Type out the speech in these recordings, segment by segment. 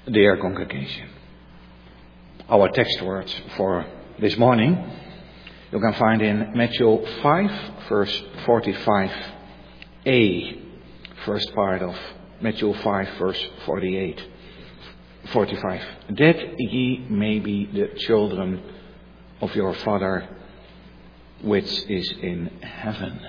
Dear congregation, our text words for this morning you can find in Matthew 5, verse 45a, first part of Matthew 5, verse 45. That ye may be the children of your Father which is in heaven.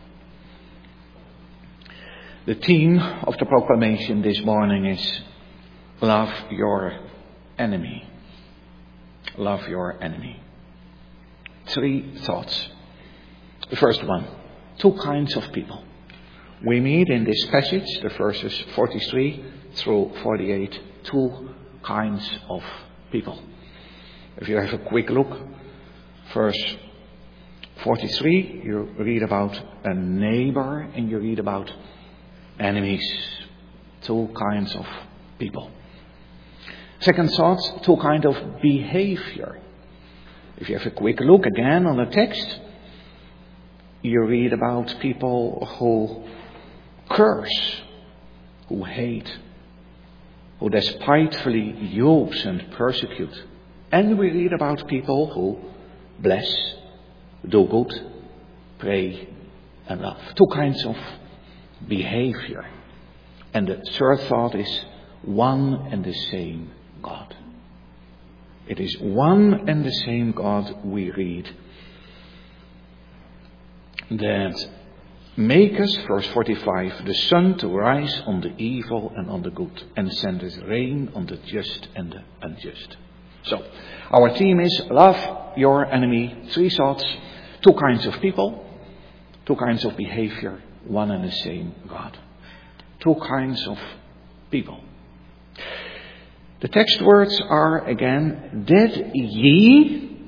The theme of the proclamation this morning is love your enemy. Love your enemy. 3 thoughts. The first one, 2 kinds of people. We meet in this passage, the verses 43 through 48, 2 kinds of people. If you have a quick look, verse 43, you read about a neighbor and you read about enemies. 2 kinds of people. Second thought, 2 kinds of behavior. If you have a quick look again on the text, you read about people who curse, who hate, who despitefully use and persecute. And we read about people who bless, do good, pray and love. 2 kinds of behavior. And the third thought is one and the same God. It is one and the same God we read that maketh, verse 45, the sun to rise on the evil and on the good, and sendeth rain on the just and the unjust. So, our theme is love your enemy. 3 thoughts, 2 kinds of people, 2 kinds of behavior, one and the same God. 2 kinds of people. The text words are again, that ye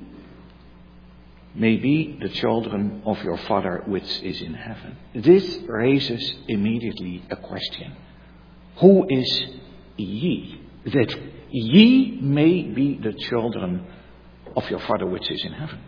may be the children of your Father which is in heaven. This raises immediately a question. Who is ye? That ye may be the children of your Father which is in heaven.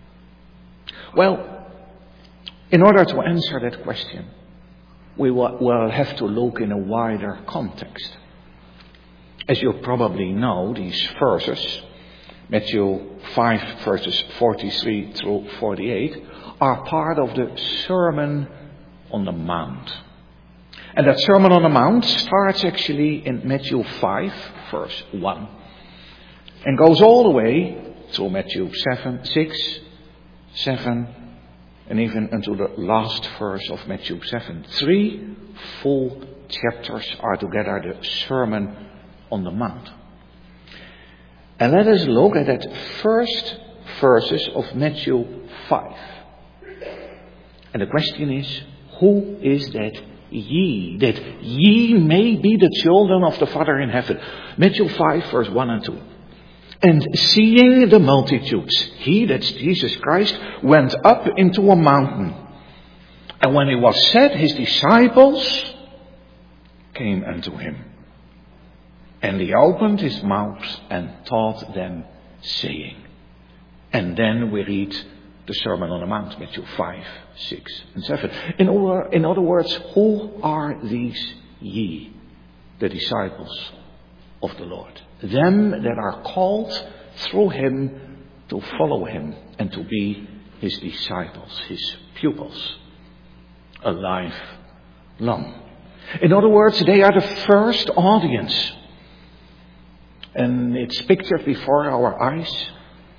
Well, in order to answer that question, we will have to look in a wider context. As you probably know, these verses, Matthew 5 verses 43 through 48, are part of the Sermon on the Mount. And that Sermon on the Mount starts actually in Matthew 5 verse 1 and goes all the way through Matthew 7, 6, 7, and even until the last verse of Matthew 7. 3 full chapters are together the Sermon on the Mount. And let us look at that first verses of Matthew 5. And the question is, who is that ye? That ye may be the children of the Father in heaven. Matthew 5 verse 1 and 2. And seeing the multitudes, he, that's Jesus Christ, went up into a mountain. And when it was set, his disciples came unto him. And he opened his mouth and taught them, saying. And then we read the Sermon on the Mount, Matthew 5, 6, and 7. In other words, who are these ye, the disciples of the Lord? Them that are called through him to follow him and to be his disciples, his pupils, a life long. In other words, they are the first audience. And it's pictured before our eyes.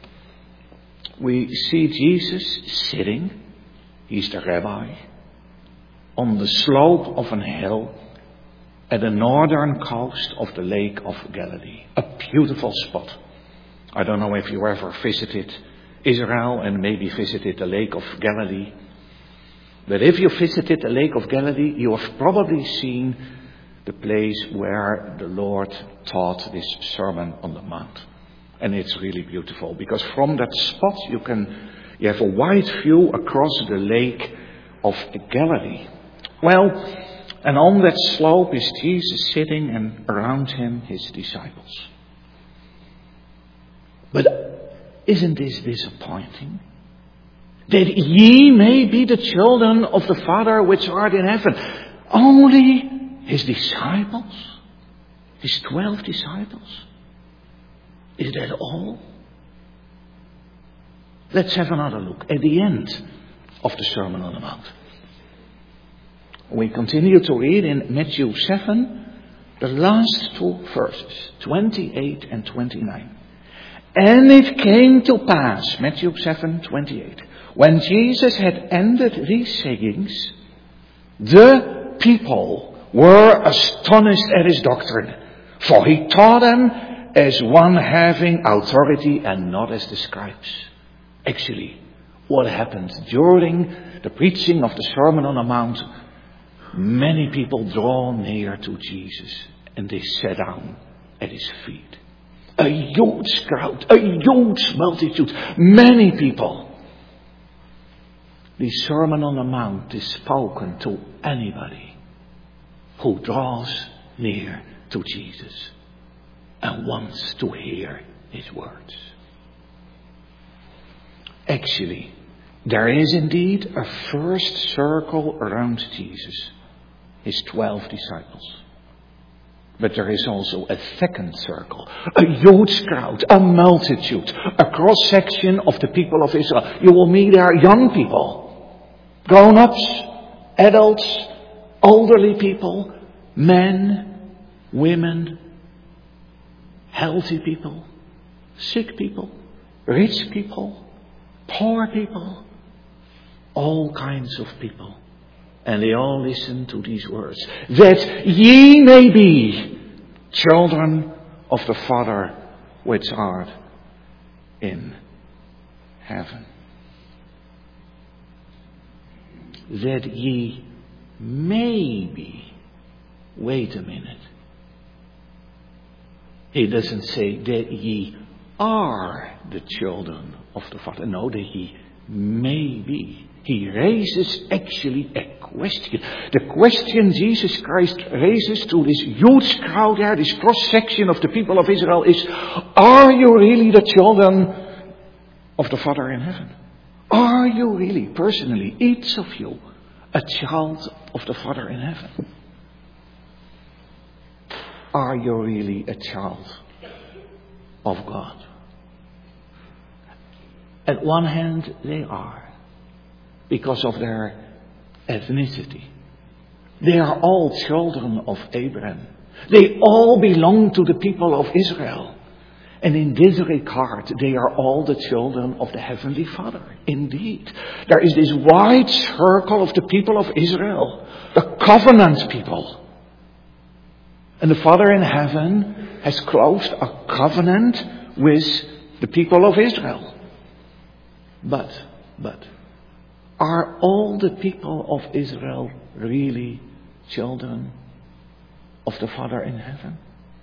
We see Jesus sitting, he's the rabbi, on the slope of an hill at the northern coast of the Lake of Galilee. A beautiful spot. I don't know if you ever visited Israel and maybe visited the Lake of Galilee. But if you visited the Lake of Galilee, you have probably seen the place where the Lord taught this Sermon on the Mount. And it's really beautiful because from that spot you have a wide view across the Lake of Galilee. Well, and on that slope is Jesus sitting and around him his disciples. But isn't this disappointing? That ye may be the children of the Father which art in heaven. Only his disciples? His 12 disciples? Is that all? Let's have another look at the end of the Sermon on the Mount. We continue to read in Matthew 7, the last two verses, 28 and 29. And it came to pass, Matthew 7:28, when Jesus had ended these sayings, the people were astonished at his doctrine, for he taught them as one having authority and not as the scribes. Actually, what happened during the preaching of the Sermon on the Mount, many people draw near to Jesus and they sat down at his feet. A huge crowd, a huge multitude, many people. The Sermon on the Mount is spoken to anybody who draws near to Jesus and wants to hear his words. Actually, there is indeed a first circle around Jesus, his 12 disciples. But there is also a second circle, a huge crowd, a multitude, a cross-section of the people of Israel. You will meet there young people, grown-ups, adults, elderly people, men, women, healthy people, sick people, rich people, poor people, all kinds of people. And they all listen to these words. That ye may be children of the Father which art in heaven. That ye may be. Wait a minute. He doesn't say that ye are the children of the Father. No, that ye may be. He raises actually a question. The question Jesus Christ raises to this huge crowd there, this cross-section of the people of Israel is, are you really the children of the Father in heaven? Are you really, personally, each of you, a child of the Father in heaven? Are you really a child of God? At one hand, they are. Because of their ethnicity. They are all children of Abraham. They all belong to the people of Israel. And in this regard, they are all the children of the Heavenly Father. Indeed. There is this wide circle of the people of Israel. The covenant people. And the Father in heaven has closed a covenant with the people of Israel. But, are all the people of Israel really children of the Father in heaven?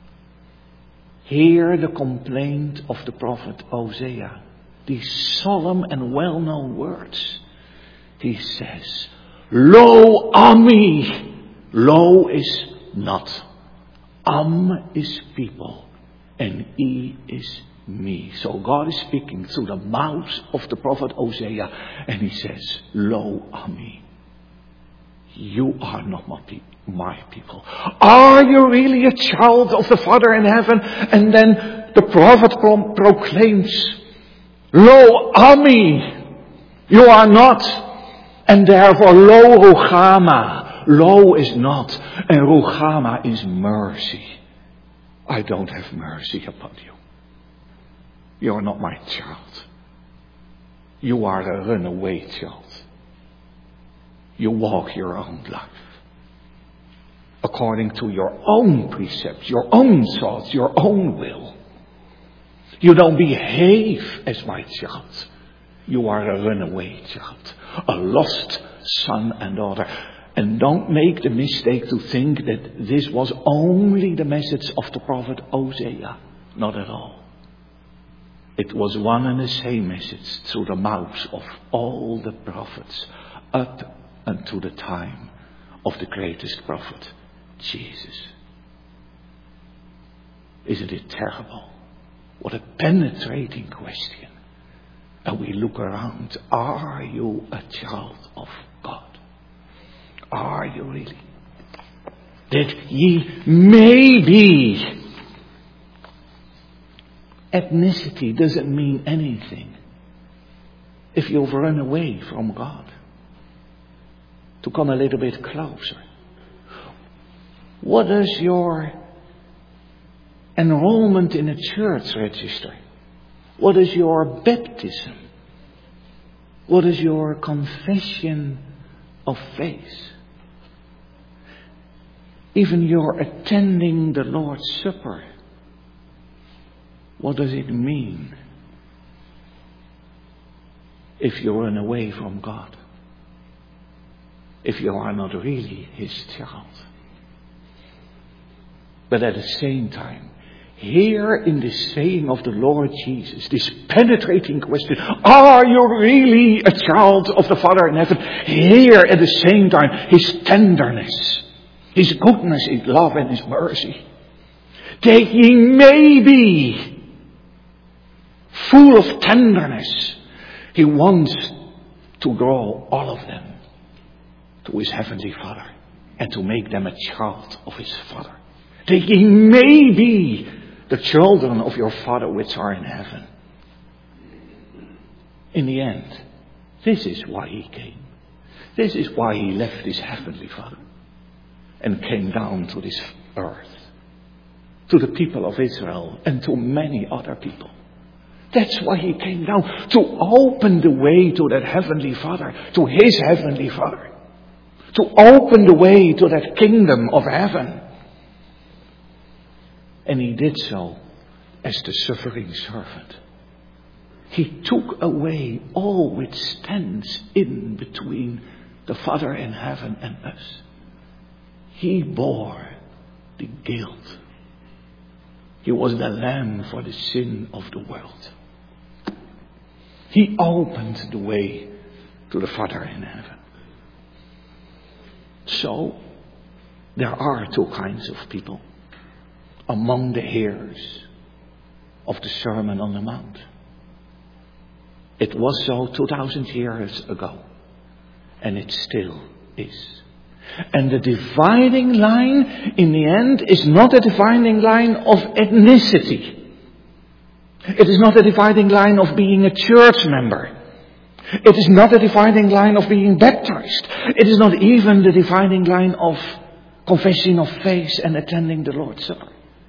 Hear the complaint of the prophet Hosea. These solemn and well-known words. He says, Lo Ami. Lo is not. Am is people. And E is me. So God is speaking through the mouth of the prophet Hosea, and he says, Lo Ami, you are not my people. Are you really a child of the Father in heaven? And then the prophet proclaims, Lo Ami, you are not. And therefore Lo Ruchama, Lo is not, and Ruchama is mercy. I don't have mercy upon you. You are not my child. You are a runaway child. You walk your own life. According to your own precepts, your own thoughts, your own will. You don't behave as my child. You are a runaway child. A lost son and daughter. And don't make the mistake to think that this was only the message of the prophet Hosea. Not at all. It was one and the same message through the mouths of all the prophets up until the time of the greatest prophet, Jesus. Isn't it terrible? What a penetrating question. And we look around. Are you a child of God? Are you really? that ye may be. Ethnicity doesn't mean anything if you've run away from God. To come a little bit closer. What is your enrollment in a church register? What is your baptism? What is your confession of faith? Even your attending the Lord's Supper. What does it mean if you run away from God? If you are not really His child. But at the same time, here in this saying of the Lord Jesus, this penetrating question, are you really a child of the Father in heaven? Here at the same time, His tenderness, His goodness, His love and His mercy. That ye may be full of tenderness. He wants to draw all of them to His heavenly Father and to make them a child of His Father. That ye may be the children of your Father which are in heaven. In the end, this is why He came. This is why He left His heavenly Father and came down to this earth, to the people of Israel and to many other people. That's why He came down, to open the way to that heavenly Father, to His heavenly Father, to open the way to that kingdom of heaven. And He did so as the suffering servant. He took away all which stands in between the Father in heaven and us. He bore the guilt. He was the lamb for the sin of the world. He opened the way to the Father in heaven. So, there are two kinds of people among the hearers of the Sermon on the Mount. It was so 2,000 years ago, and it still is. And the dividing line in the end is not a dividing line of ethnicity. It is not a dividing line of being a church member. It is not a dividing line of being baptized. It is not even the dividing line of confessing of faith and attending the Lord's Supper.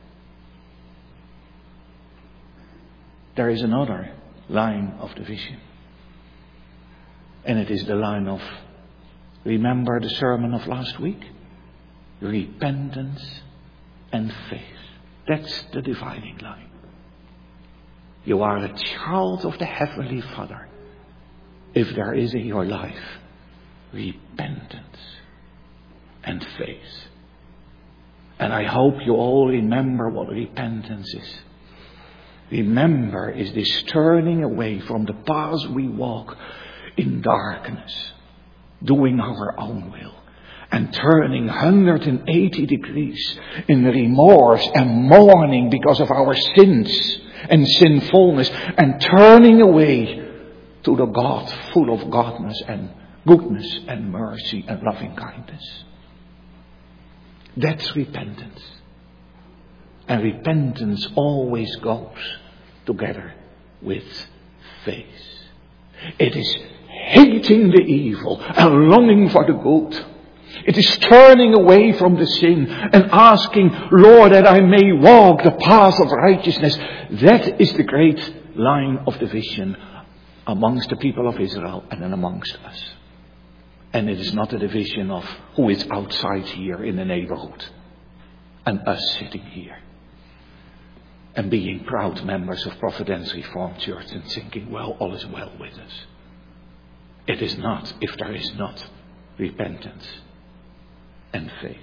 There is another line of division. And it is the line of, remember the sermon of last week? Repentance and faith. That's the dividing line. You are a child of the Heavenly Father if there is in your life repentance and faith. And I hope you all remember what repentance is. Remember is this turning away from the paths we walk in darkness, doing our own will, and turning 180 degrees in remorse and mourning because of our sins and sinfulness, and turning away to the God full of godness and goodness and mercy and loving kindness. That's repentance. And repentance always goes together with faith. It is hating the evil and longing for the good. It is turning away from the sin and asking, Lord, that I may walk the path of righteousness. That is the great line of division amongst the people of Israel and amongst us. And it is not a division of who is outside here in the neighborhood and us sitting here and being proud members of Providence Reformed Church and thinking, well, all is well with us. It is not if there is not repentance and faith.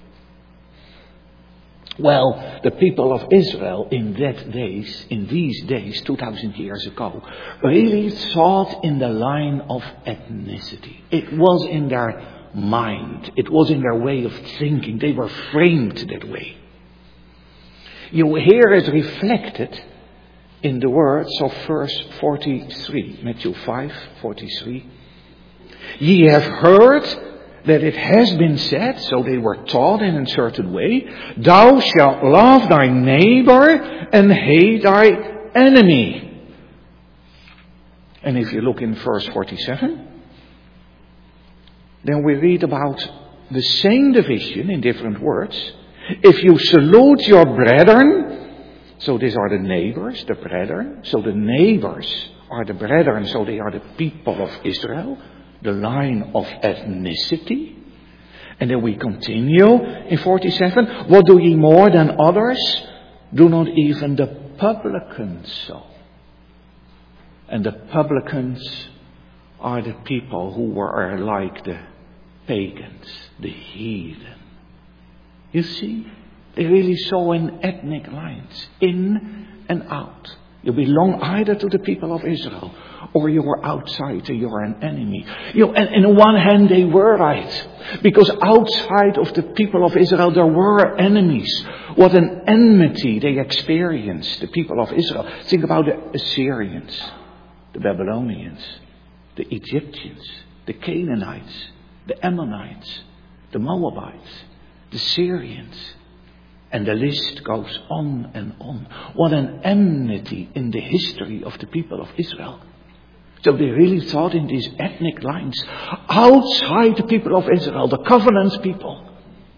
Well, the people of Israel in these days, 2,000 years ago, really thought in the line of ethnicity. It was in their mind. It was in their way of thinking. They were framed that way. You hear it reflected in the words of verse 43, Matthew 5:43. Ye have heard that it has been said, so they were taught in a certain way, thou shalt love thy neighbor and hate thy enemy. And if you look in verse 47, then we read about the same division in different words. If you salute your brethren, so these are the neighbors, the brethren, so the neighbors are the brethren, so they are the people of Israel, the line of ethnicity. And then we continue in 47, what do ye more than others? Do not even the publicans so. And the publicans are the people who are like the pagans, the heathen. You see, they really saw in ethnic lines, in and out. You belong either to the people of Israel, or you are outside, and you are an enemy. And on one hand they were right, because outside of the people of Israel there were enemies. What an enmity they experienced, the people of Israel. Think about the Assyrians, the Babylonians, the Egyptians, the Canaanites, the Ammonites, the Moabites, the Syrians. And the list goes on and on. What an enmity in the history of the people of Israel. So they really thought in these ethnic lines, outside the people of Israel, the covenant people,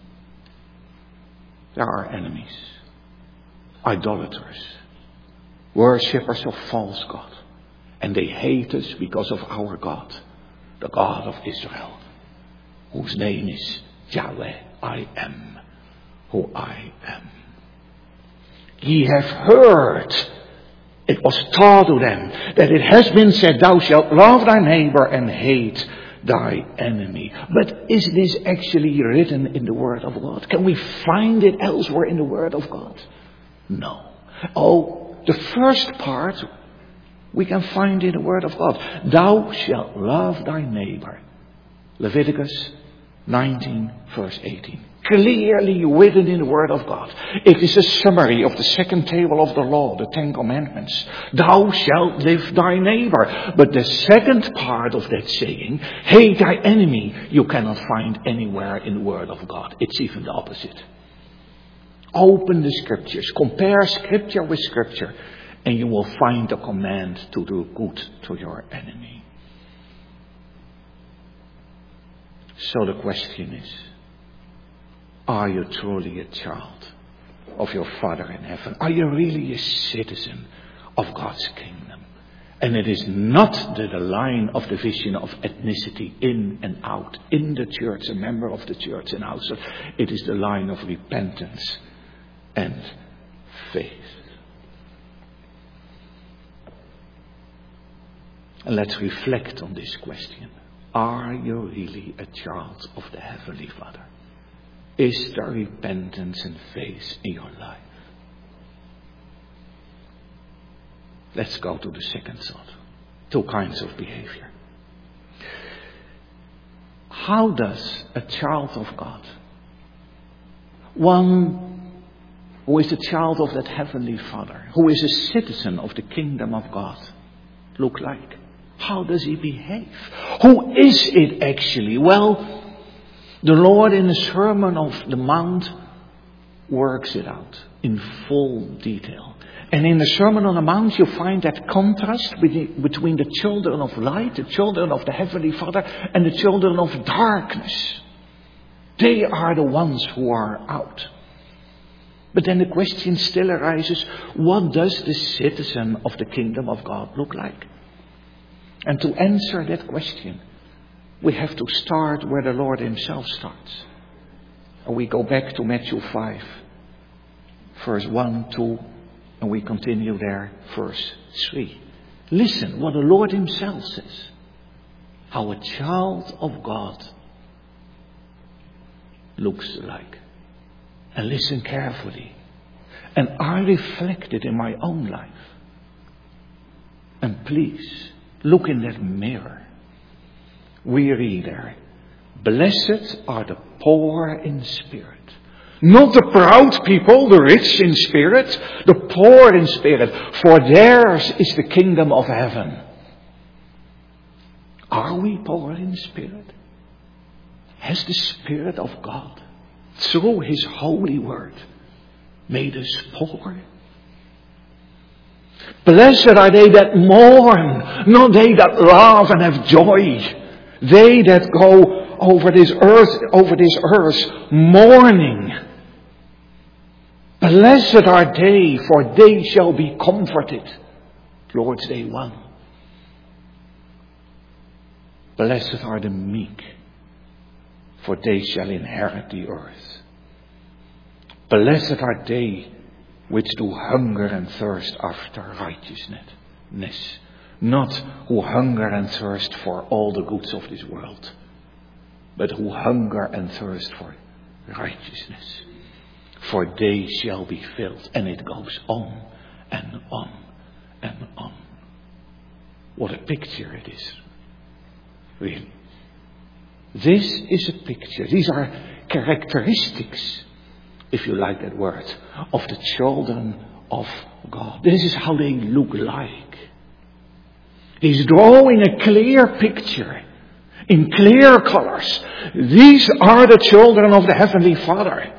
there are enemies, idolaters, worshippers of false God. And they hate us because of our God, the God of Israel, whose name is Yahweh, I am who I am. Ye have heard, it was taught to them, that it has been said, thou shalt love thy neighbor and hate thy enemy. But is this actually written in the Word of God? Can we find it elsewhere in the Word of God? No. Oh, the first part we can find in the Word of God. Thou shalt love thy neighbor. Leviticus 19 verse 18. Clearly written in the Word of God. It is a summary of the second table of the law, the Ten Commandments. Thou shalt love thy neighbor. But the second part of that saying, hate thy enemy, you cannot find anywhere in the Word of God. It's even the opposite. Open the Scriptures, compare Scripture with Scripture, and you will find the command to do good to your enemy. So the question is, are you truly a child of your Father in heaven? Are you really a citizen of God's kingdom? And it is not the line of division of ethnicity in and out, in the church, a member of the church and outside. It is the line of repentance and faith. And let's reflect on this question. Are you really a child of the Heavenly Father? Is there repentance and faith in your life? Let's go to the second thought. Two kinds of behavior. How does a child of God, one who is a child of that Heavenly Father, who is a citizen of the kingdom of God, look like? How does he behave? Who is it actually? Well, the Lord in the Sermon of the Mount works it out in full detail. And in the Sermon on the Mount you find that contrast between the children of light, the children of the Heavenly Father, and the children of darkness. They are the ones who are out. But then the question still arises, what does the citizen of the kingdom of God look like? And to answer that question, we have to start where the Lord himself starts. And we go back to Matthew 5, verse 1, 2, and we continue there, verse 3. Listen what the Lord himself says. How a child of God looks like. And listen carefully. And I reflect it in my own life. And please, look in that mirror. We read there, blessed are the poor in spirit. Not the proud people, the rich in spirit, the poor in spirit. For theirs is the kingdom of heaven. Are we poor in spirit? has the Spirit of God, through His holy word, made us poor. Blessed are they that mourn, not they that laugh and have joy. They that go over this earth mourning. Blessed are they, for they shall be comforted. Lord's Day 1. Blessed are the meek, for they shall inherit the earth. Blessed are they which do hunger and thirst after righteousness, not who hunger and thirst for all the goods of this world, but who hunger and thirst for righteousness. For they shall be filled. And it goes on and on and on. What a picture it is. Really. This is a picture. These are characteristics, if you like that word, of the children of God. This is how they look like. He's drawing a clear picture in clear colors. These are the children of the Heavenly Father.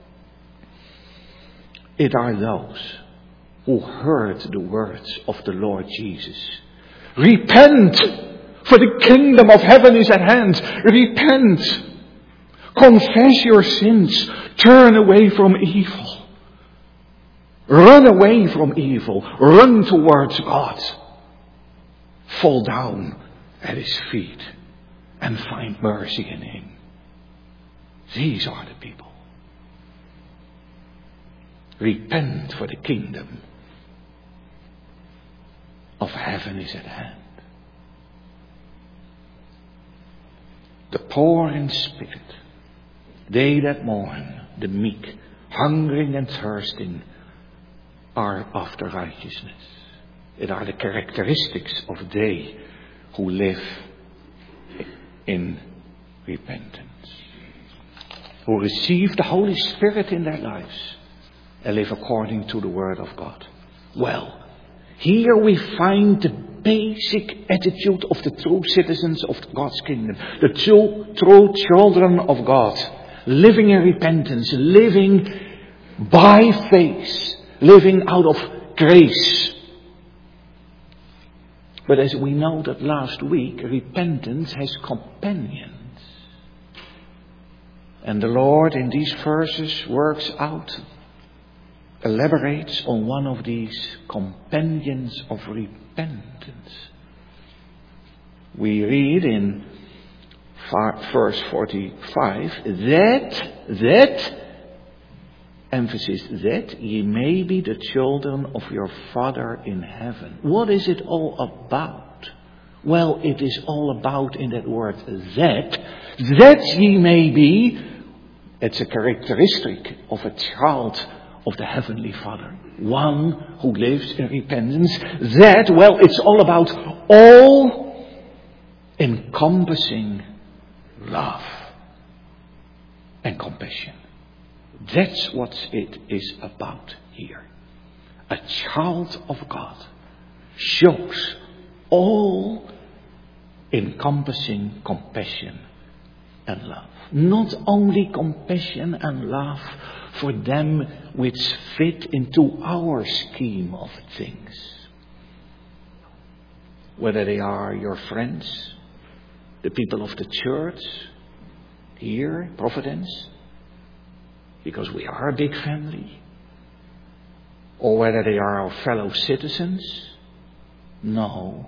It are those who heard the words of the Lord Jesus. Repent, for the kingdom of heaven is at hand. Repent. Confess your sins. Turn away from evil. Run away from evil. Run towards God. Fall down at His feet and find mercy in Him. These are the people. Repent, for the kingdom of heaven is at hand. The poor in spirit, they that mourn, the meek, hungering and thirsting, are after righteousness. It are the characteristics of they who live in repentance, who receive the Holy Spirit in their lives and live according to the Word of God. Well, here we find the basic attitude of the true citizens of God's kingdom. The true children of God. Living in repentance. Living by faith. Living out of grace. But as we know that last week, repentance has companions. And the Lord in these verses elaborates on one of these companions of repentance. We read in verse 45 that emphasis, that ye may be the children of your Father in heaven. What is it all about? Well, it is all about, in that word, that ye may be. It's a characteristic of a child of the Heavenly Father. One who lives in repentance. It's all about all encompassing love and compassion. That's what it is about here. A child of God shows all encompassing compassion and love. Not only compassion and love for them which fit into our scheme of things. Whether they are your friends, the people of the church, here, Providence, because we are a big family, or whether they are our fellow citizens. No.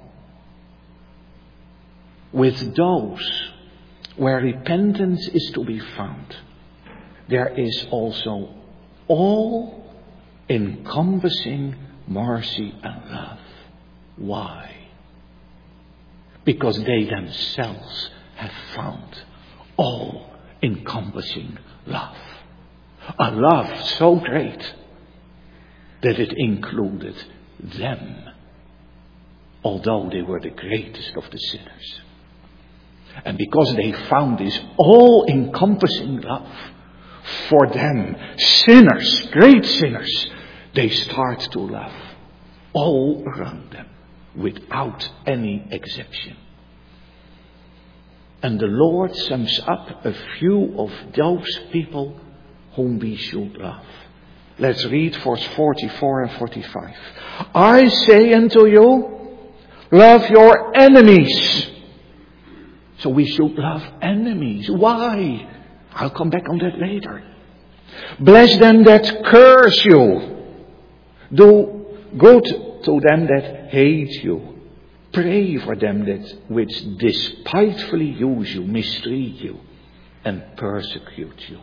With those where repentance is to be found, there is also all encompassing mercy and love. Why? Because they themselves have found all encompassing love. A love so great that it included them, although they were the greatest of the sinners. And because they found this all-encompassing love for them, sinners, great sinners, they start to love all around them without any exception. And the Lord sums up a few of those people whom we should love. Let's read verse 44 and 45. I say unto you, love your enemies. So we should love enemies. Why? I'll come back on that later. Bless them that curse you. Do good to them that hate you. Pray for them that which despitefully use you, mistreat you, and persecute you.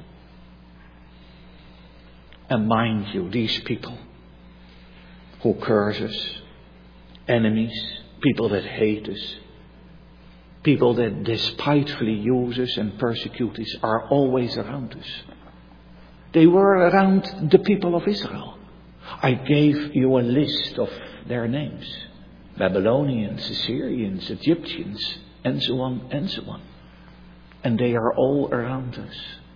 And mind you, these people who curse us, enemies, people that hate us, people that despitefully use us and persecute us, are always around us. They were around the people of Israel. I gave you a list of their names. Babylonians, Assyrians, Egyptians, and so on and so on. And they are all around us.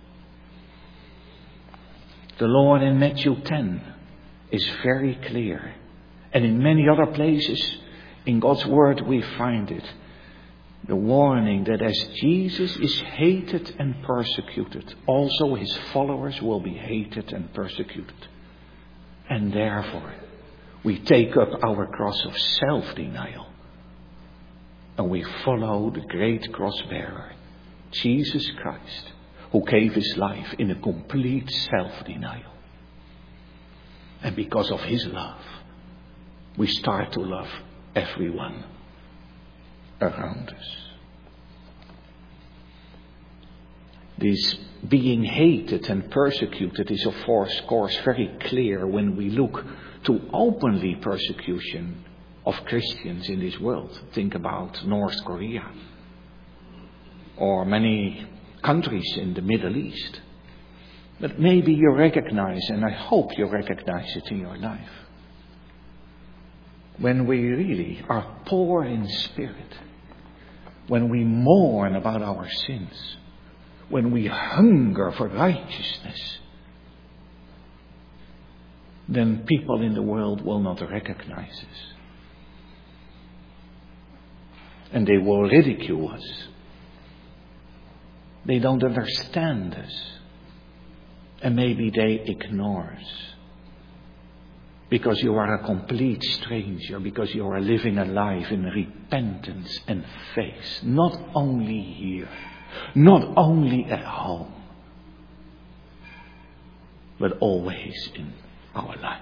The Lord in Matthew 10 is very clear. And in many other places in God's Word we find it. The warning that as Jesus is hated and persecuted, also his followers will be hated and persecuted. And therefore, we take up our cross of self-denial. And we follow the great cross-bearer, Jesus Christ, who gave his life in a complete self-denial. And because of his love, we start to love everyone around us. This being hated and persecuted is of course very clear when we look to openly persecution of Christians in this world. Think about North Korea or many countries in the Middle East. But maybe you recognize, and I hope you recognize it in your life, when we really are poor in spirit, when we mourn about our sins, when we hunger for righteousness, then people in the world will not recognize us. And they will ridicule us. They don't understand us. And maybe they ignore us. Because you are a complete stranger, because you are living a life in repentance and faith. Not only here, not only at home, but always in our life.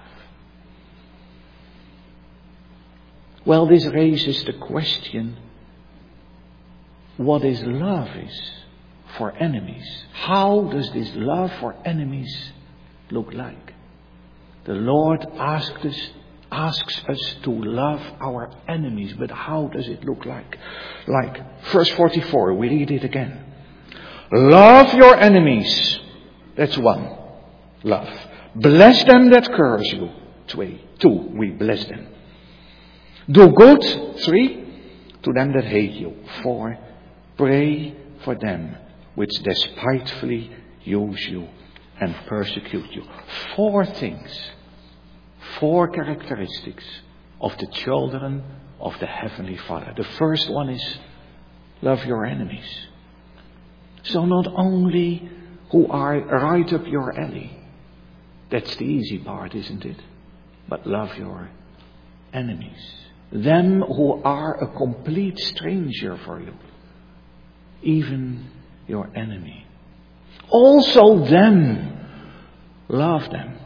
Well, this raises the question, what is love for enemies? How does this love for enemies look like? The Lord asks us to love our enemies, but how does it look like? Like verse 44, we read it again. Love your enemies. That's one. Love. Bless them that curse you. Two, we bless them. Do good. 3, to them that hate you. 4, pray for them which despitefully use you and persecute you. 4 things. 4 characteristics of the children of the Heavenly Father. The first one is love your enemies. So not only who are right up your alley. That's the easy part, isn't it? But love your enemies. Them who are a complete stranger for you. Even your enemy. Also them. Love them.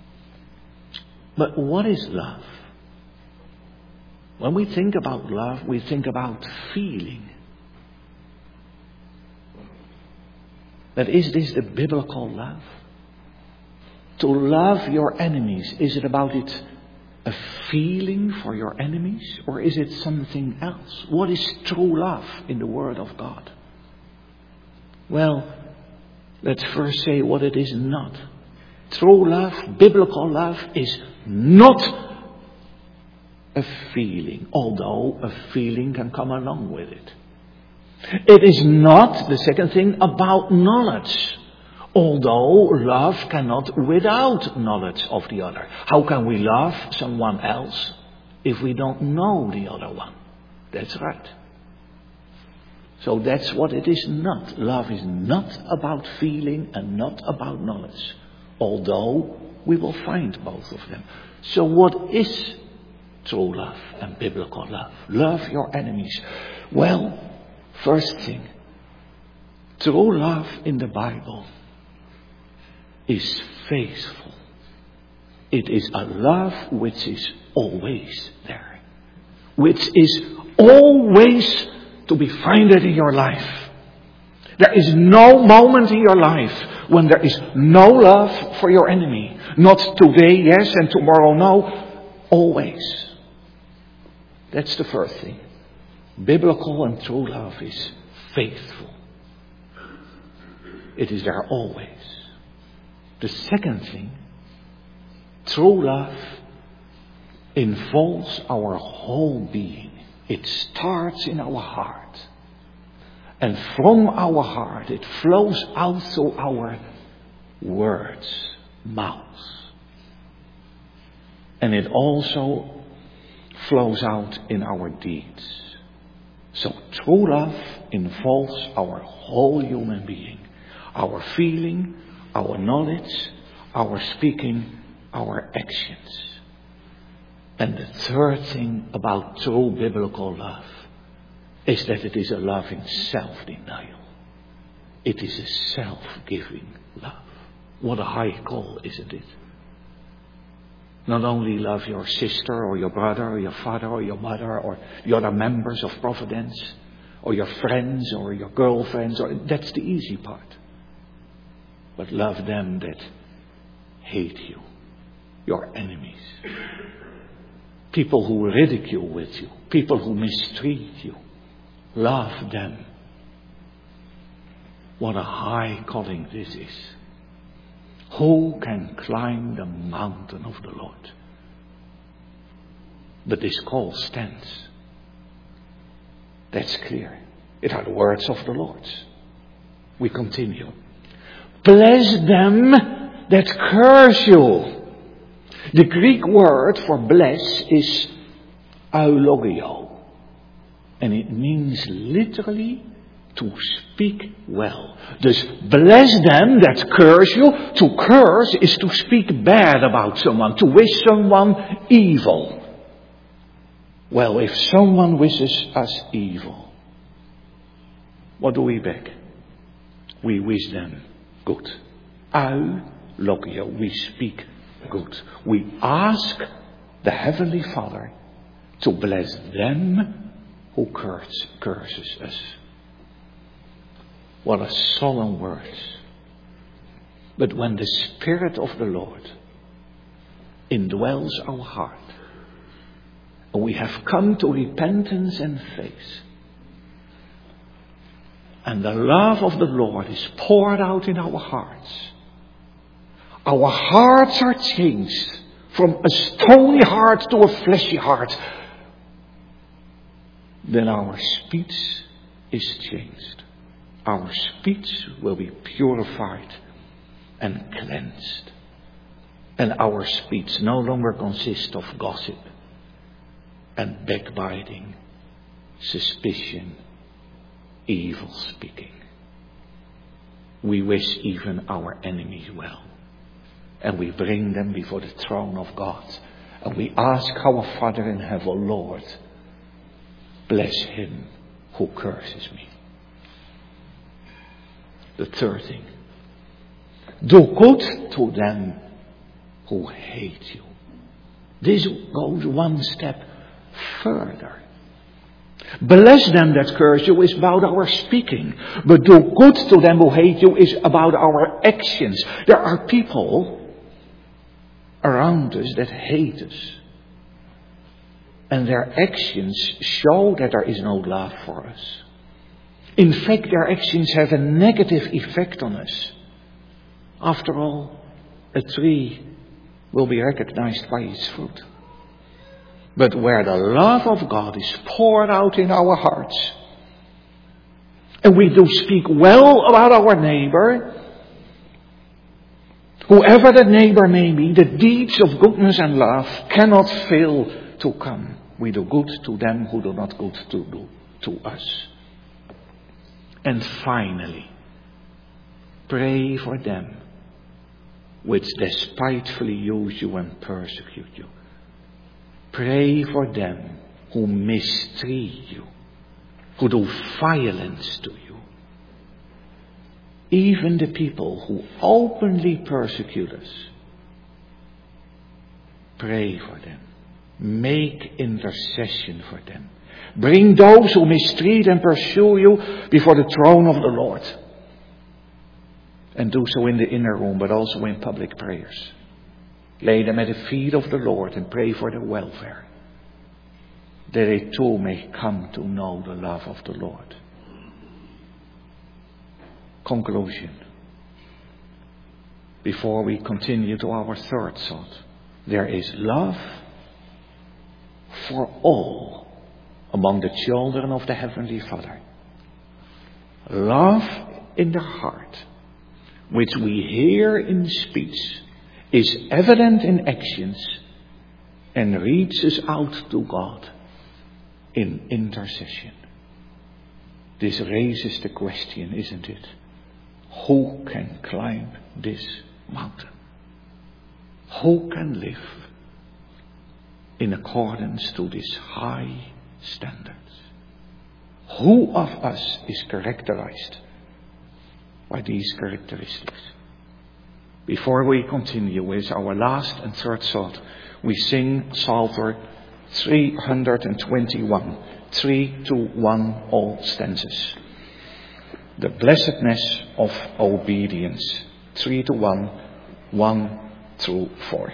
But what is love? When we think about love, we think about feeling. But is this the biblical love? To love your enemies, is it about it a feeling for your enemies? Or is it something else? What is true love in the Word of God? Well, let's first say what it is not. True love, biblical love, is not a feeling, although a feeling can come along with it. It is not, the second thing, about knowledge, although love cannot without knowledge of the other. How can we love someone else if we don't know the other one? That's right. So that's what it is not. Love is not about feeling and not about knowledge. Although we will find both of them. So what is true love and biblical love? Love your enemies. Well, first thing, true love in the Bible is faithful. It is a love which is always there. Which is always to be found in your life. There is no moment in your life when there is no love for your enemy. Not today, yes, and tomorrow, no. Always. That's the first thing. Biblical and true love is faithful. It is there always. The second thing, true love involves our whole being. It starts in our heart. And from our heart it flows out through our words, mouths. And it also flows out in our deeds. So true love involves our whole human being. Our feeling, our knowledge, our speaking, our actions. And the third thing about true biblical love is that it is a love in self-denial. It is a self-giving love. What a high call, isn't it? Not only love your sister or your brother or your father or your mother or the other members of Providence or your friends or your girlfriends. That's the easy part. But love them that hate you, your enemies. People who ridicule with you. People who mistreat you. Love them. What a high calling this is. Who can climb the mountain of the Lord? But this call stands. That's clear. It are the words of the Lord. We continue. Bless them that curse you. The Greek word for bless is eulogio. And it means literally to speak well. Dus bless them that curse you. To curse is to speak bad about someone. To wish someone evil. Well, if someone wishes us evil, what do we back? We wish them good. Eulogio. We speak good. We ask the Heavenly Father to bless them who curses us. What a solemn word. But when the Spirit of the Lord indwells our heart, and we have come to repentance and faith, and the love of the Lord is poured out in our hearts, our hearts are changed from a stony heart to a fleshy heart, then our speech is changed. Our speech will be purified and cleansed. And our speech no longer consists of gossip and backbiting, suspicion, evil speaking. We wish even our enemies well. And we bring them before the throne of God. And we ask our Father in heaven, Lord, bless him who curses me. The third thing. Do good to them who hate you. This goes one step further. Bless them that curse you is about our speaking. But do good to them who hate you is about our actions. There are people around us that hate us. And their actions show that there is no love for us. In fact, their actions have a negative effect on us. After all, a tree will be recognized by its fruit. But where the love of God is poured out in our hearts, and we do speak well about our neighbor, whoever that neighbor may be, the deeds of goodness and love cannot fail to come. We do good to them who do not good to us. And finally, pray for them which despitefully use you and persecute you. Pray for them who mistreat you, who do violence to you. Even the people who openly persecute us. Pray for them. Make intercession for them. Bring those who mistreat and pursue you before the throne of the Lord. And do so in the inner room, but also in public prayers. Lay them at the feet of the Lord and pray for their welfare. That they too may come to know the love of the Lord. Conclusion. Before we continue to our third thought. There is love for all among the children of the Heavenly Father. Love in the heart, which we hear in speech, is evident in actions and reaches out to God in intercession. This raises the question, isn't it? Who can climb this mountain? Who can live in accordance to these high standards? Who of us is characterized by these characteristics? Before we continue with our last and third thought, we sing Psalter 321, 3 to 1, all stanzas. The blessedness of obedience, 3 to 1, 1 through 4.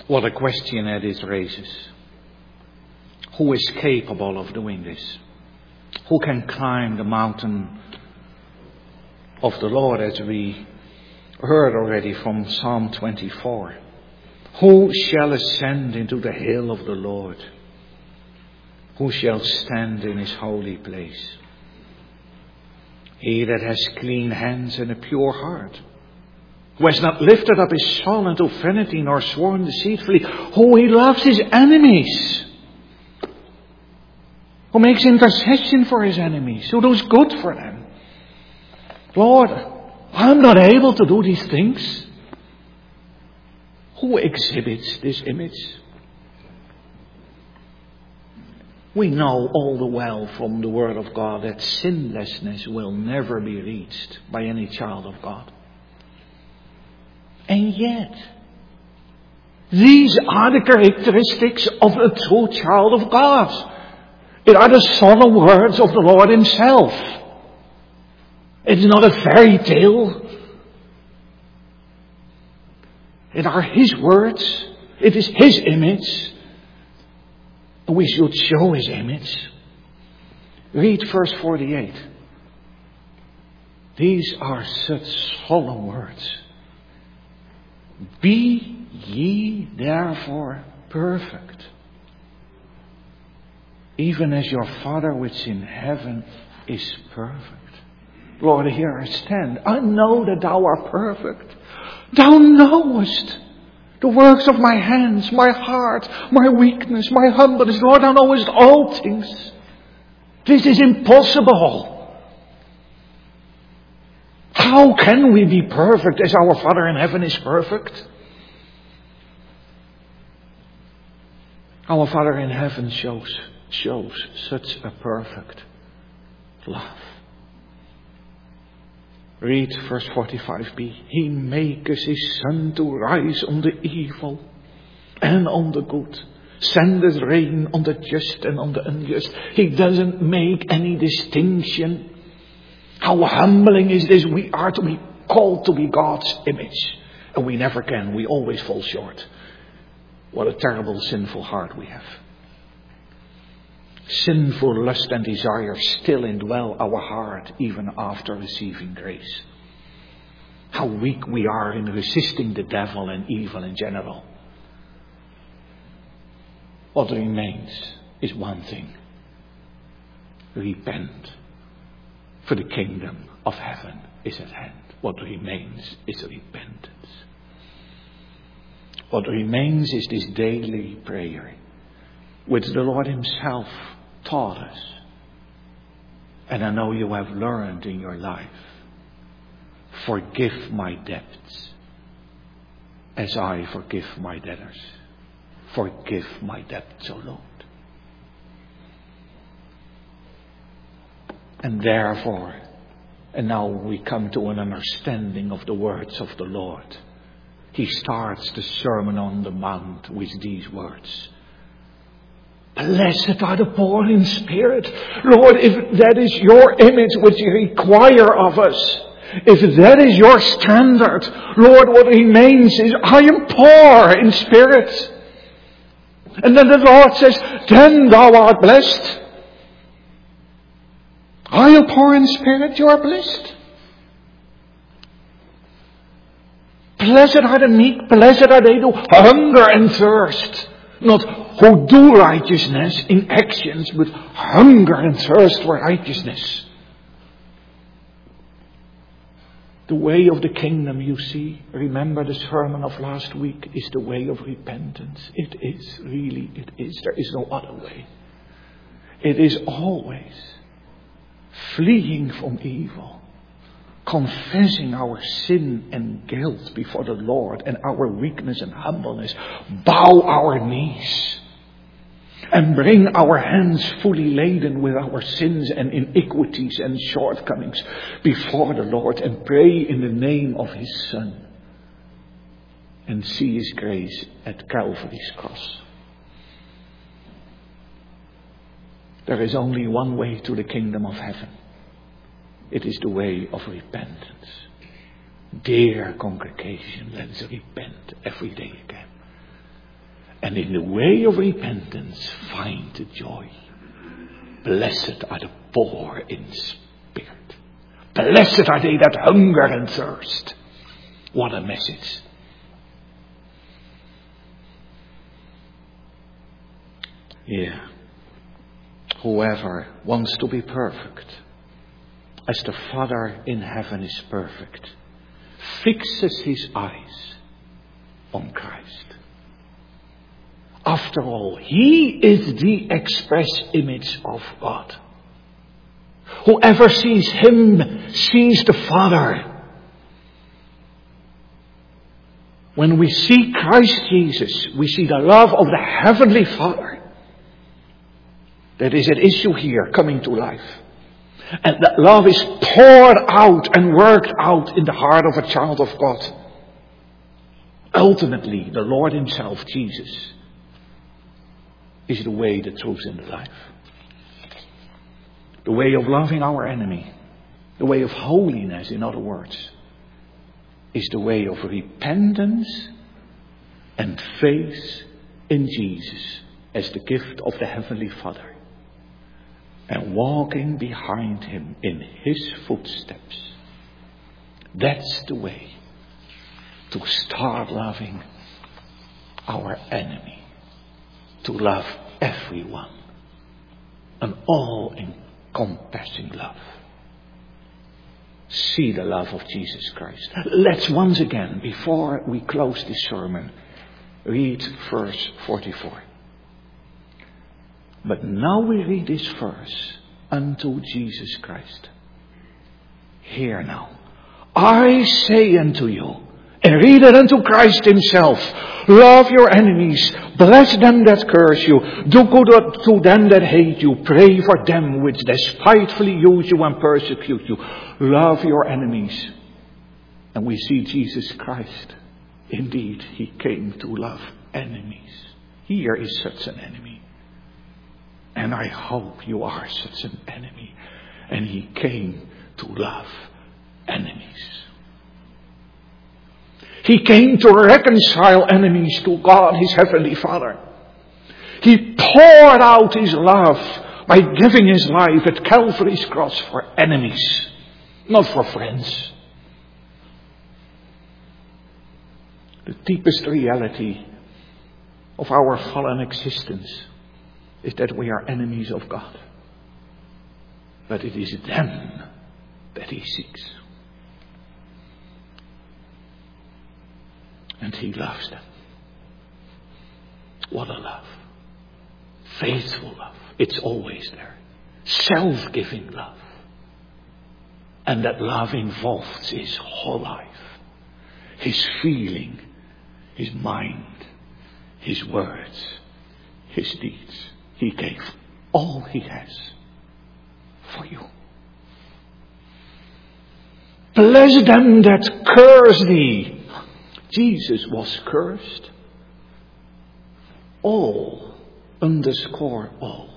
What a question that it raises. Who is capable of doing this? Who can climb the mountain of the Lord, as we heard already from Psalm 24? Who shall ascend into the hill of the Lord? Who shall stand in his holy place? He that has clean hands and a pure heart, who has not lifted up his soul unto vanity, nor sworn deceitfully, who he loves his enemies, who makes intercession for his enemies, who does good for them. Lord, I'm not able to do these things. Who exhibits this image? We know all the while from the Word of God that sinlessness will never be reached by any child of God. And yet, these are the characteristics of a true child of God. It are the solemn words of the Lord himself. It's not a fairy tale. It are his words. It is his image. And we should show his image. Read verse 48. These are such solemn words. Be ye therefore perfect, even as your Father which in heaven is perfect. Lord, here I stand. I know that thou art perfect. Thou knowest the works of my hands, my heart, my weakness, my humbleness. Lord, thou knowest all things. This is impossible. How can we be perfect as our Father in heaven is perfect? Our Father in heaven shows such a perfect love. Read verse 45b. He maketh his sun to rise on the evil and on the good. Sendeth rain on the just and on the unjust. He doesn't make any distinction. How humbling is this? We are to be called to be God's image. And we never can. We always fall short. What a terrible sinful heart we have. Sinful lust and desire still indwell our heart even after receiving grace. How weak we are in resisting the devil and evil in general. What remains is one thing. Repent, for the kingdom of heaven is at hand. What remains is repentance. What remains is this daily prayer, which the Lord himself taught us. And I know you have learned in your life. Forgive my debts as I forgive my debtors. Forgive my debts, O Lord. And therefore, and now we come to an understanding of the words of the Lord. He starts the Sermon on the Mount with these words. Blessed are the poor in spirit. Lord, if that is your image which you require of us, if that is your standard, Lord, what remains is, I am poor in spirit. And then the Lord says, then thou art blessed. Are you poor in spirit? You are blessed. Blessed are the meek, blessed are they who hunger and thirst. Not who do righteousness in actions, but hunger and thirst for righteousness. The way of the kingdom, you see, remember the sermon of last week, is the way of repentance. It is, really, it is. There is no other way. It is always fleeing from evil, confessing our sin and guilt before the Lord and our weakness and humbleness, bow our knees and bring our hands fully laden with our sins and iniquities and shortcomings before the Lord and pray in the name of his Son and see his grace at Calvary's cross. There is only one way to the kingdom of heaven. It is the way of repentance. Dear congregation, let's repent every day again. and in the way of repentance find the joy. Blessed are the poor in spirit. Blessed are they that hunger and thirst. What a message. Yeah. Whoever wants to be perfect, as the Father in heaven is perfect, fixes his eyes on Christ. After all, he is the express image of God. Whoever sees him sees the Father. When we see Christ Jesus, we see the love of the Heavenly Father. That is at issue here, coming to life. And that love is poured out and worked out in the heart of a child of God. Ultimately, the Lord himself, Jesus, is the way, the truth, and the life. The way of loving our enemy, the way of holiness, in other words, is the way of repentance and faith in Jesus as the gift of the Heavenly Father, and walking behind him in his footsteps. That's the way to start loving our enemy, to love everyone, an all-encompassing love. See the love of Jesus Christ. Let's once again, before we close this sermon, read verse 44. But now we read this verse unto Jesus Christ. Hear now, I say unto you, and read it unto Christ himself, love your enemies, bless them that curse you, do good to them that hate you, pray for them which despitefully use you and persecute you. Love your enemies. And we see Jesus Christ. Indeed, he came to love enemies. Here is such an enemy. And I hope you are such an enemy. And he came to love enemies. He came to reconcile enemies to God, his Heavenly Father. He poured out his love by giving his life at Calvary's cross for enemies, not for friends. The deepest reality of our fallen existence is that we are enemies of God. But it is them that he seeks. And he loves them. What a love. Faithful love. It's always there. Self-giving love. And that love involves his whole life. His feeling, his mind, his words, his deeds. He gave all he has for you. Bless them that curse thee. Jesus was cursed. All, underscore all,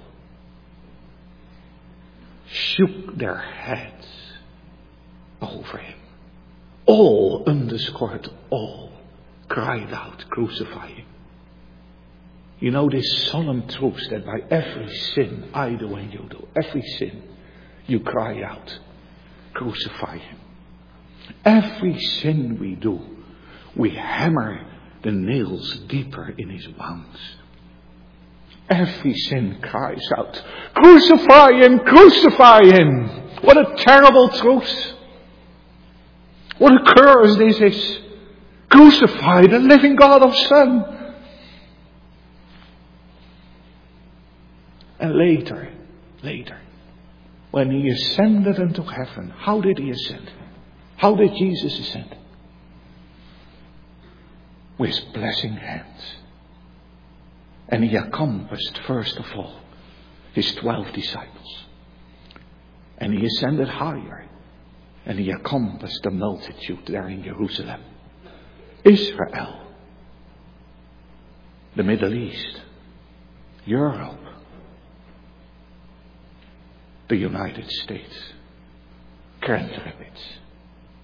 shook their heads over him. All, underscored all, cried out, crucify him. You know this solemn truth that by every sin I do and you do, every sin, you cry out, crucify him. Every sin we do, we hammer the nails deeper in his wounds. Every sin cries out, crucify him, crucify him. What a terrible truth. What a curse this is. Crucify the living God of Son. And later, when he ascended into heaven, how did he ascend? How did Jesus ascend? With blessing hands. And he encompassed, first of all, his 12 disciples. And he ascended higher. And he encompassed the multitude there in Jerusalem. Israel. The Middle East. Europe. The United States. Grand Rapids.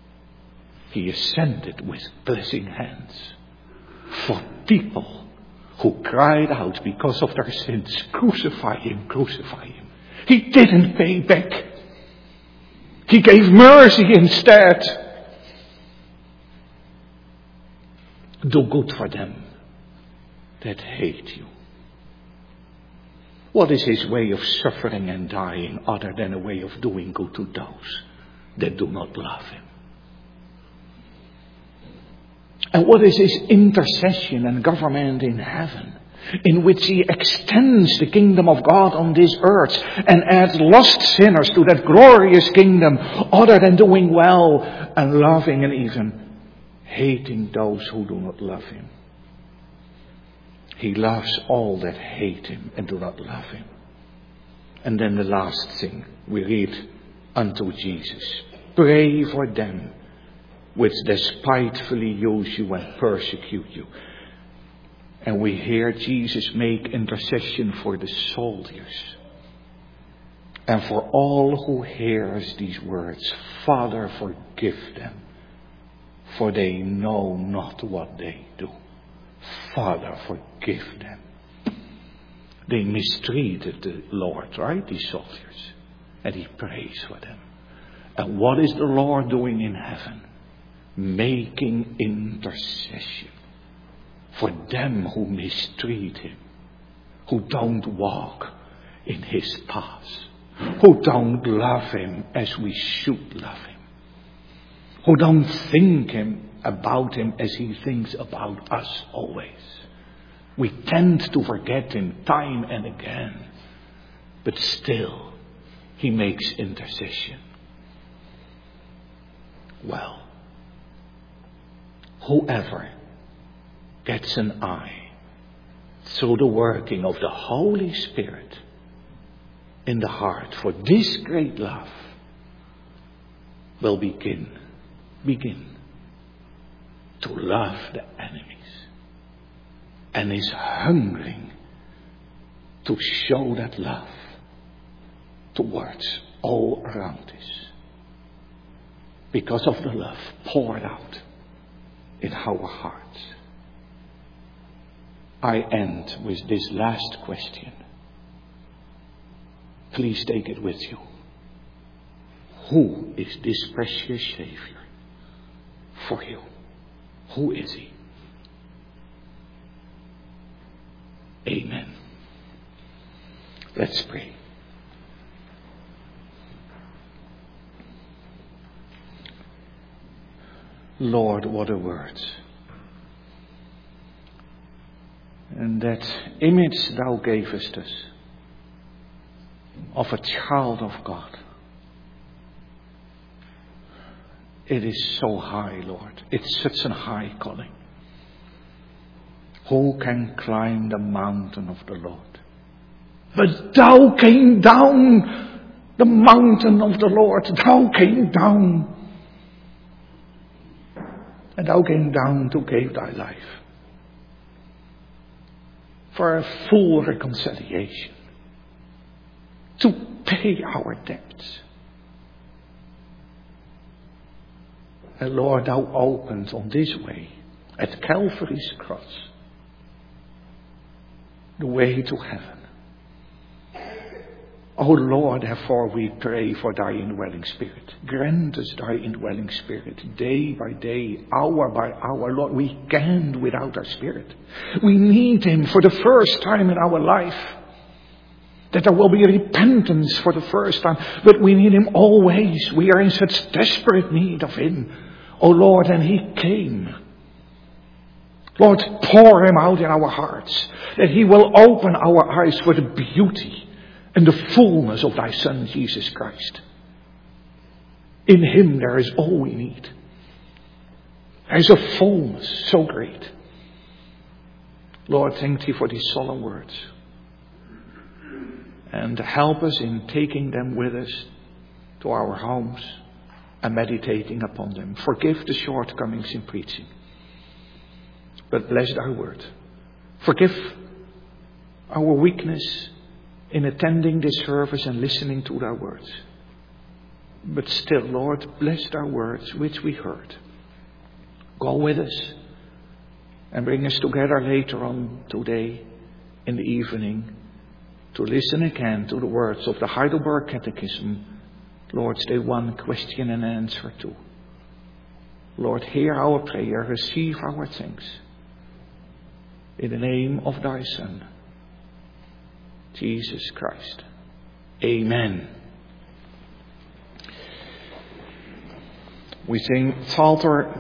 He ascended with blessing hands. For people who cried out because of their sins, crucify him, crucify him. He didn't pay back. He gave mercy instead. Do good for them that hate you. What is his way of suffering and dying other than a way of doing good to those that do not love him? And what is his intercession and government in heaven, in which he extends the kingdom of God on this earth and adds lost sinners to that glorious kingdom, other than doing well and loving and even hating those who do not love him? He loves all that hate him and do not love him. And then the last thing we read unto Jesus: pray for them which despitefully use you and persecute you. And we hear Jesus make intercession for the soldiers and for all who hears these words: Father, forgive them, for they know not what they do. Father, forgive them. They mistreated the Lord, right? These soldiers. And he prays for them. And what is the Lord doing in heaven? Making intercession for them who mistreat him, who don't walk in his paths, who don't love him as we should love him, who don't think about him as he thinks about us always. We tend to forget him time and again, but still he makes intercession. Well, whoever gets an eye through the working of the Holy Spirit in the heart for this great love will begin to love the enemies, and is hungering to show that love towards all around us, because of the love poured out in our hearts. I end with this last question. Please take it with you. Who is this precious Savior for you? Who is he? Amen. Let's pray. Lord, what a word. And that image thou gavest us of a child of God. It is so high, Lord. It's such a high calling. Who can climb the mountain of the Lord? But thou came down the mountain of the Lord. Thou came down. And thou came down to give thy life for a full reconciliation, to pay our debts. And Lord, thou opened on this way, at Calvary's cross, the way to heaven. O Lord, therefore we pray for thy indwelling spirit. Grant us thy indwelling spirit day by day, hour by hour. Lord, we can't without thy spirit. We need him for the first time in our life. That there will be repentance for the first time. But we need him always. We are in such desperate need of him. O Lord, and he came. Lord, pour him out in our hearts. That he will open our eyes for the beauty and the fullness of thy Son, Jesus Christ. In him there is all we need. There is a fullness so great. Lord, thank you for these solemn words. And help us in taking them with us to our homes and meditating upon them. Forgive the shortcomings in preaching, but bless thy word. Forgive our weakness in attending this service and listening to thy words. But still, Lord, bless thy words which we heard. Go with us and bring us together later on today in the evening to listen again to the words of the Heidelberg Catechism, Lord's Day 1, question and answer 2. Lord, hear our prayer, receive our thanks. In the name of thy Son, Jesus Christ. Amen. We sing Psalter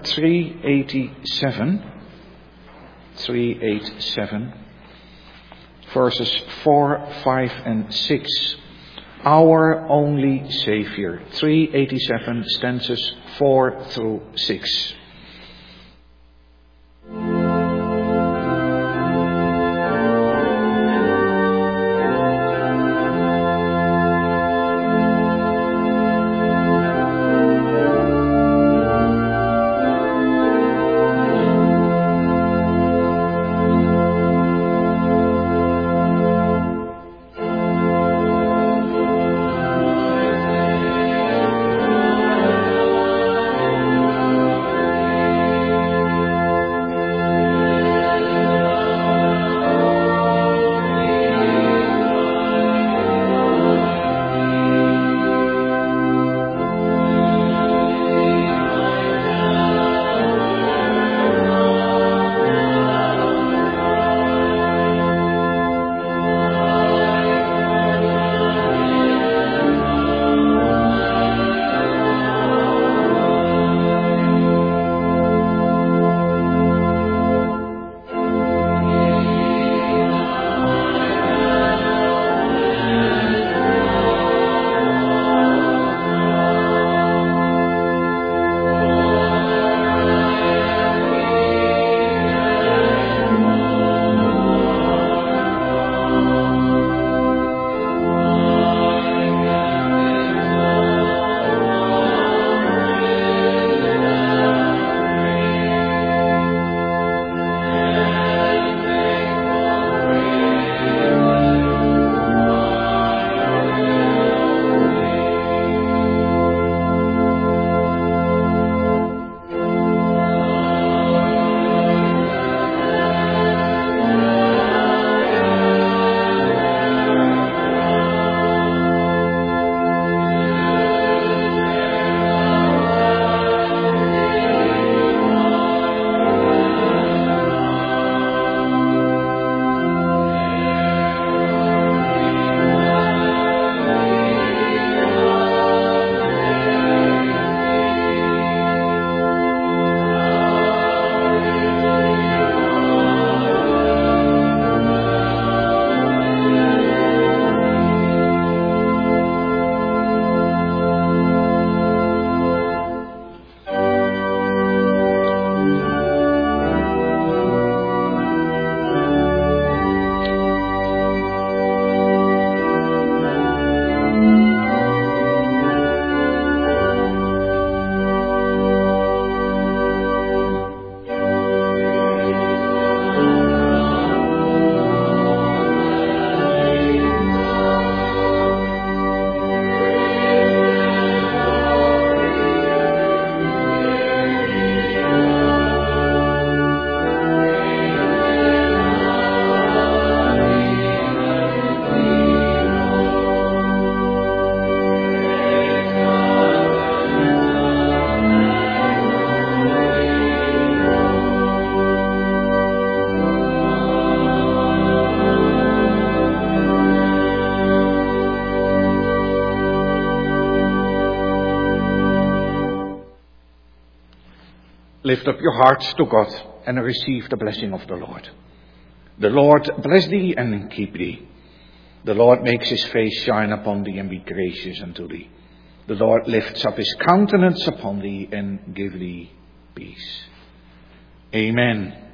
387, verses 4, 5 and 6. Our only Savior. 387, stanzas 4 through 6. Lift up your hearts to God and receive the blessing of the Lord. The Lord bless thee and keep thee. The Lord makes his face shine upon thee and be gracious unto thee. The Lord lifts up his countenance upon thee and give thee peace. Amen.